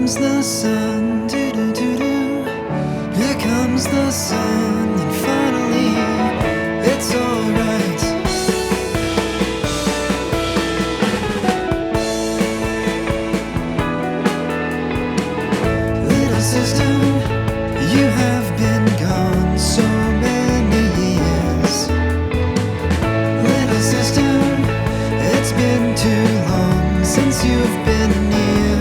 comes the sun, doo-doo-doo-doo. Here comes the sun, and finally it's alright. Little sister, you have been gone so many years. Little sister, it's been too long since you've been near.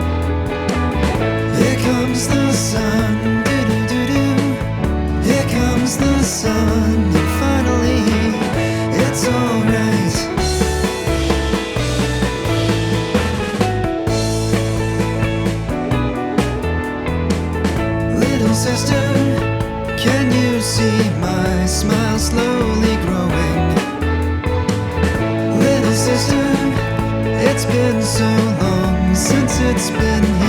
Here comes the sun, doo-doo-doo-doo. Here comes the sun, and finally it's alright. Little sister, can you see my smile slowly growing? Little sister, it's been so long since it's been here.